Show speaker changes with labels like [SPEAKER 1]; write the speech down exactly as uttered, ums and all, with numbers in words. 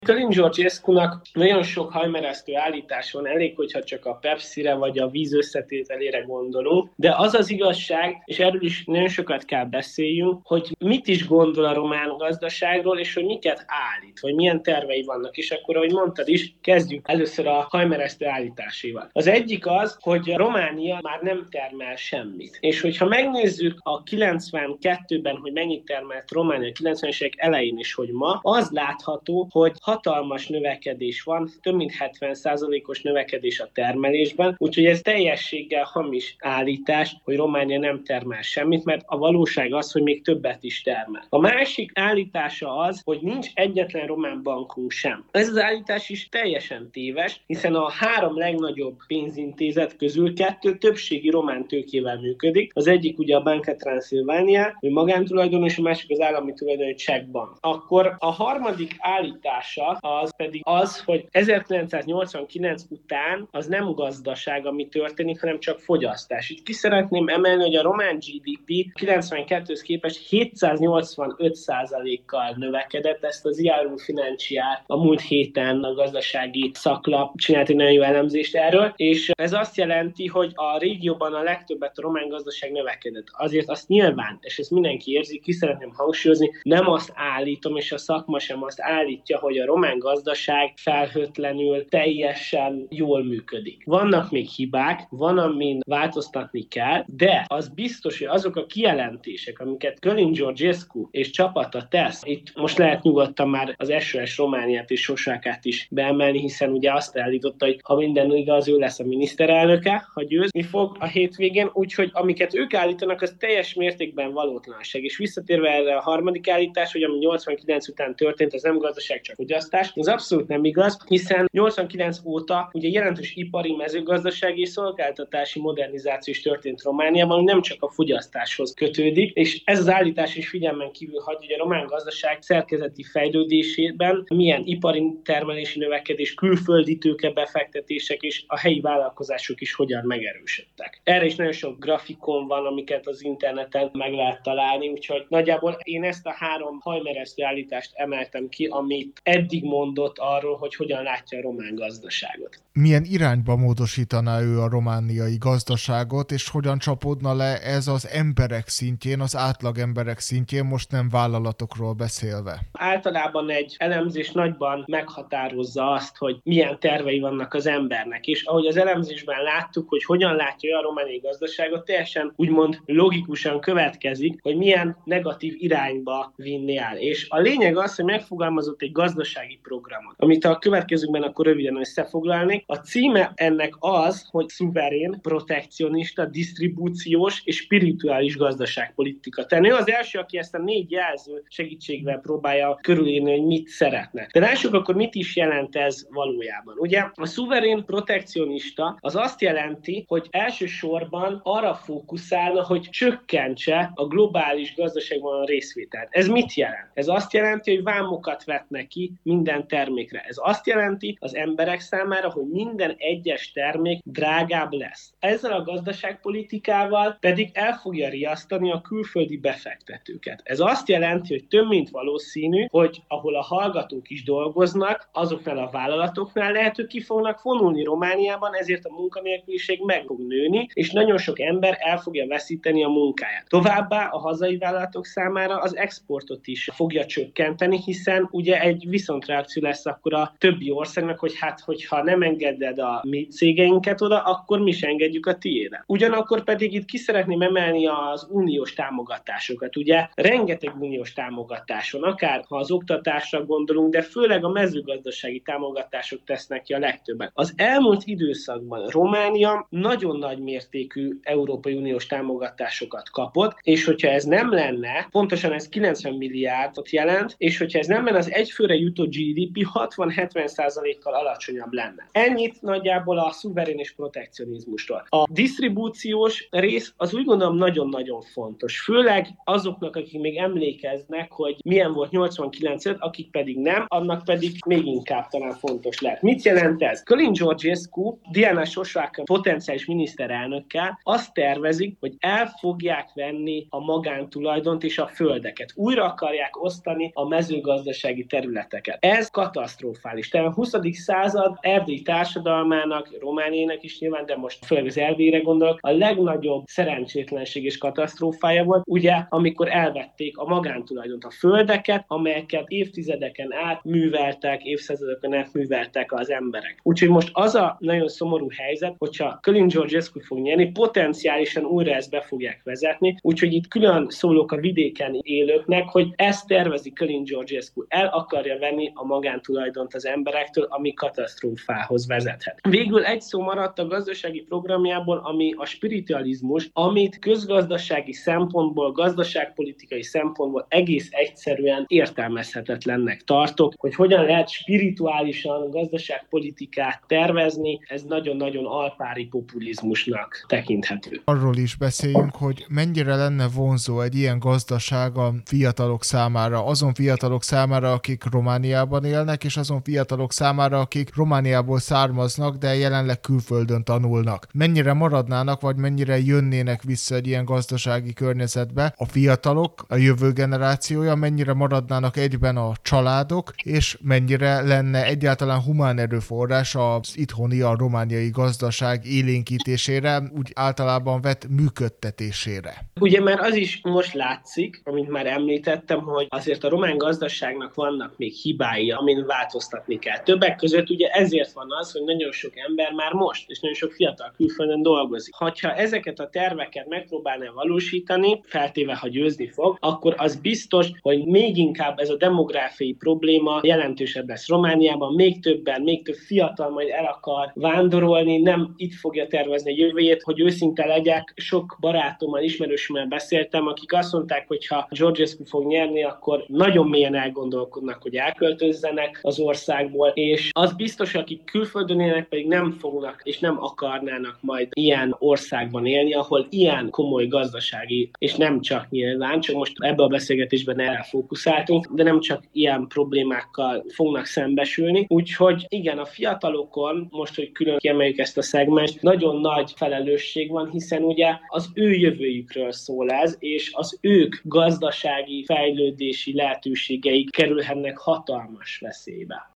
[SPEAKER 1] Călin Georgescu-nak nagyon sok hajmeresztő állítás van, elég, hogyha csak a Pepsire vagy a víz összetételére gondolunk, de az az igazság, és erről is nagyon sokat kell beszéljünk, hogy mit is gondol a román gazdaságról, és hogy miket állít, vagy milyen tervei vannak. És akkor, ahogy mondtad is, kezdjük először a hajmeresztő állításaival. Az egyik az, hogy Románia már nem termel semmit. És hogyha megnézzük a kilencvenkettőben, hogy mennyit termelt Románia a kilencvenes évek elején is, hogy ma, az látható, hogy hatalmas növekedés van, több mint hetven százalékos növekedés a termelésben, úgyhogy ez teljességgel hamis állítás, hogy Románia nem termel semmit, mert a valóság az, hogy még többet is termel. A másik állítása az, hogy nincs egyetlen román bankunk sem. Ez az állítás is teljesen téves, hiszen a három legnagyobb pénzintézet közül kettő többségi román tőkével működik. Az egyik ugye a Banca Transilvania, hogy magántulajdon, és a másik az állami tulajdonú Czech Bank. Akkor a harmadik állítása az pedig az, hogy ezerkilencszáznyolcvankilenc után az nem gazdaság, ami történik, hanem csak fogyasztás. Itt ki szeretném emelni, hogy a román gé dé pé kilencvenkettőhöz képest hétszáznyolcvanöt százalékkal növekedett, ezt az i er u Financial a múlt héten a gazdasági szaklap csinált egy nagyon jó elemzést erről, és ez azt jelenti, hogy a régióban a legtöbbet a román gazdaság növekedett. Azért azt nyilván, és ezt mindenki érzi, ki szeretném hangsúlyozni, nem azt állítom, és a szakma sem azt állítja, hogy a román gazdaság felhőtlenül teljesen jól működik. Vannak még hibák, van, amin változtatni kell, de az biztos, hogy azok a kijelentések, amiket Călin Georgescu és csapata tesz, itt most lehet nyugodtan már az es o es Romániát és Sosákát is beemelni, hiszen ugye azt állította, hogy ha minden igaz, ő lesz a miniszterelnöke, ha győzni fog a hétvégén, úgyhogy amiket ők állítanak, az teljes mértékben valótlanság. És visszatérve erre a harmadik állítás, hogy ami nyolcvankilenc után történt, az nem gazdaság, csak fogyasztás. Ez abszolút nem igaz, hiszen nyolcvankilenc óta ugye jelentős ipari, mezőgazdasági és szolgáltatási modernizáció is történt Romániában, ami nem csak a fogyasztáshoz kötődik, és ez az állítás is figyelmen kívül hagy, hogy a román gazdaság szerkezeti fejlődésében milyen ipari termelési növekedés, külföldi tőkebefektetések és a helyi vállalkozások is hogyan megerősödtek. Erre is nagyon sok grafikon van, amiket az interneten meg lehet találni, úgyhogy nagyjából én ezt a három hajmeresztő állítást emeltem ki, amit eddig mondott arról, hogy hogyan látja a román gazdaságot.
[SPEAKER 2] Milyen irányba módosítaná ő a romániai gazdaságot, és hogyan csapódna le ez az emberek szintjén, az átlag emberek szintjén, most nem vállalatokról beszélve?
[SPEAKER 1] Általában egy elemzés nagyban meghatározza azt, hogy milyen tervei vannak az embernek, és ahogy az elemzésben láttuk, hogy hogyan látja a romániai gazdaságot, teljesen úgymond logikusan következik, hogy milyen negatív irányba vinni el. És a lényeg az, hogy megfogalmazott egy gazdasági programot, amit a következőkben akkor röviden összefoglalnék. A címe ennek az, hogy szuverén, protekcionista, disztribúciós és spirituális gazdaságpolitika. Tehát ő az első, aki ezt a négy jelző segítségével próbálja körülírni, hogy mit szeretne. De lássuk akkor, mit is jelent ez valójában. Ugye a szuverén protekcionista az azt jelenti, hogy elsősorban arra fókuszálna, hogy csökkentse a globális gazdaságban a részvételt. Ez mit jelent? Ez azt jelenti, hogy vámokat vetnek ki minden termékre. Ez azt jelenti az emberek számára, hogy minden egyes termék drágább lesz. Ezzel a gazdaságpolitikával pedig el fogja riasztani a külföldi befektetőket. Ez azt jelenti, hogy több mint valószínű, hogy ahol a hallgatók is dolgoznak, azoknál a vállalatoknál lehet, hogy ki fognak vonulni Romániában, ezért a munkanélküliség meg fog nőni, és nagyon sok ember el fogja veszíteni a munkáját. Továbbá a hazai vállalatok számára az exportot is fogja csökkenteni, hiszen ugye egy viszontreakció lesz akkor a többi országnak, hogy hát, hogyha nem engeded a mi cégeinket oda, akkor mi is engedjük a tiédet. Ugyanakkor pedig itt ki szeretném emelni az uniós támogatásokat. Ugye rengeteg uniós támogatás van, akár ha az oktatásra gondolunk, de főleg a mezőgazdasági támogatások tesznek ki a legtöbbet. Az elmúlt időszakban Románia nagyon nagy mértékű Európai Uniós támogatásokat kapott, és hogyha ez nem lenne, pontosan ez kilencven milliárdot jelent, és hogyha ez nem lenne, az egyfőre jutó gé dé pé hatvan-hetven százalékkal alacsonyabb lenne. Ennyit nagyjából a szuverén és protekcionizmusról. A disztribúciós rész az úgy gondolom nagyon-nagyon fontos. Főleg azoknak, akik még emlékeznek, hogy milyen volt nyolcvankilenc előtt, akik pedig nem, annak pedig még inkább talán fontos lehet. Mit jelent ez? Călin Georgescu, Diana Sosáka potenciális miniszterelnökkel azt tervezik, hogy el fogják venni a magántulajdont és a földeket. Újra akarják osztani a mezőgazdasági területeket. őket. Ez katasztrofális. Tehát a huszadik század erdélyi társadalmának, Romániának is nyilván, de most főleg az erdélyre gondolok, a legnagyobb szerencsétlenség és katasztrófája volt, ugye, amikor elvették a magántulajdont, a földeket, amelyeket évtizedeken át műveltek, évszázadokon át műveltek az emberek. Úgyhogy most az a nagyon szomorú helyzet, hogyha Călin Georgescu fog nyerni, potenciálisan újra ezt be fogják vezetni, úgyhogy itt külön szólok a vidéken élőknek, hogy ezt tervezi Călin Georgescu, el akarja venni a magántulajdont az emberektől, ami katasztrófához vezethet. Végül egy szó maradt a gazdasági programjából, ami a spiritualizmus, amit közgazdasági szempontból, gazdaságpolitikai szempontból egész egyszerűen értelmezhetetlennek tartok, hogy hogyan lehet spirituálisan gazdaságpolitikát tervezni, ez nagyon-nagyon alpári populizmusnak tekinthető.
[SPEAKER 2] Arról is beszéljünk, hogy mennyire lenne vonzó egy ilyen gazdaság a fiatalok számára, azon fiatalok számára, akik Romániában élnek, és azon fiatalok számára, akik Romániából származnak, de jelenleg külföldön tanulnak. Mennyire maradnának, vagy mennyire jönnének vissza egy ilyen gazdasági környezetbe a fiatalok, a jövő generációja, mennyire maradnának egyben a családok, és mennyire lenne egyáltalán humán erőforrás az itthoni, a romániai gazdaság élénkítésére, úgy általában vett működtetésére.
[SPEAKER 1] Ugye már az is most látszik, amit már említettem, hogy azért a román gazdaságnak vannak még hibái, amin változtatni kell. Többek között ugye ezért van az, hogy nagyon sok ember már most, és nagyon sok fiatal külföldön dolgozik. Ha ezeket a terveket megpróbálná valósítani, feltéve, ha győzni fog, akkor az biztos, hogy még inkább ez a demográfiai probléma jelentősebb lesz Romániában, még többen, még több fiatal majd el akar vándorolni, nem itt fogja tervezni a jövőjét, hogy őszinte legyek, sok barátommal, ismerősömmel beszéltem, akik azt mondták, hogy ha Georgescu fog nyerni, akkor nagyon mélyen elgondolkodnak, hogy elköltözzenek az országból, és az biztos, akik külföldön élnek, pedig nem fognak és nem akarnának majd ilyen országban élni, ahol ilyen komoly gazdasági, és nem csak nyilván, csak most ebben a beszélgetésben erre fókuszáltunk, de nem csak ilyen problémákkal fognak szembesülni. Úgyhogy igen, a fiatalokon, most, hogy külön kiemeljük ezt a szegmest, nagyon nagy felelősség van, hiszen ugye az ő jövőjükről szól ez, és az ők gazdasági fejlődési lehetőségeik kerülhetnek hatalmas veszélybe.